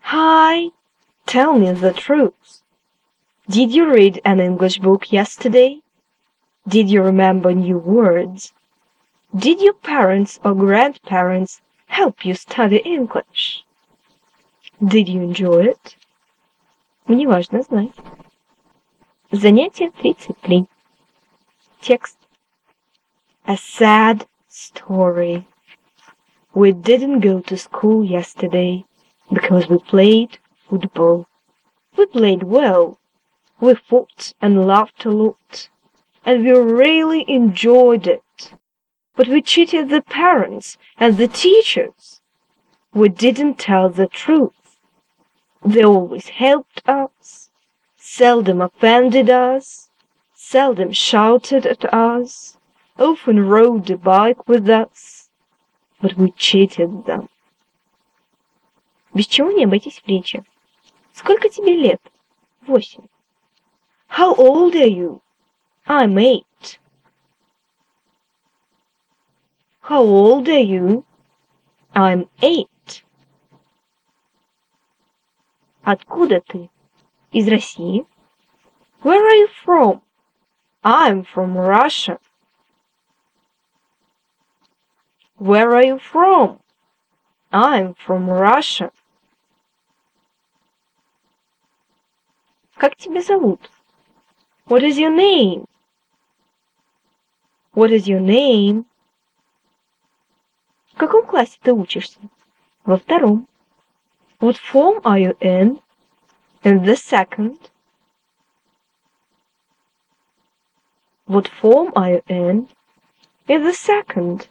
Hi, tell me the truth. Did you read an English book yesterday? Did you remember new words? Did your parents or grandparents help you study English? Did you enjoy it? Мне важно знать. Занятие 33. Текст. A sad story. We didn't go to school yesterday because we played football. We played well. We fought and laughed a lot. And we really enjoyed it. But we cheated the parents and the teachers. We didn't tell the truth. They always helped us, seldom offended us, seldom shouted at us, often rode a bike with us, but we cheated them. Без чего не обойтись в речи. Сколько тебе лет? 8. How old are you? I'm 8. How old are you? I'm 8. Откуда ты? Из России. Where are you from? I'm from Russia. Where are you from? I'm from Russia. Как тебя зовут? What is your name? What is your name? В каком классе ты учишься? Во 2. What form are you in? In the 2nd. What form are you in? In the 2nd.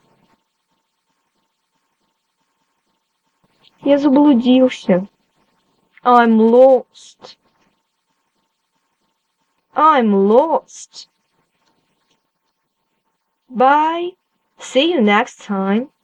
Я заблудился. I'm lost. I'm lost. Bye. See you next time.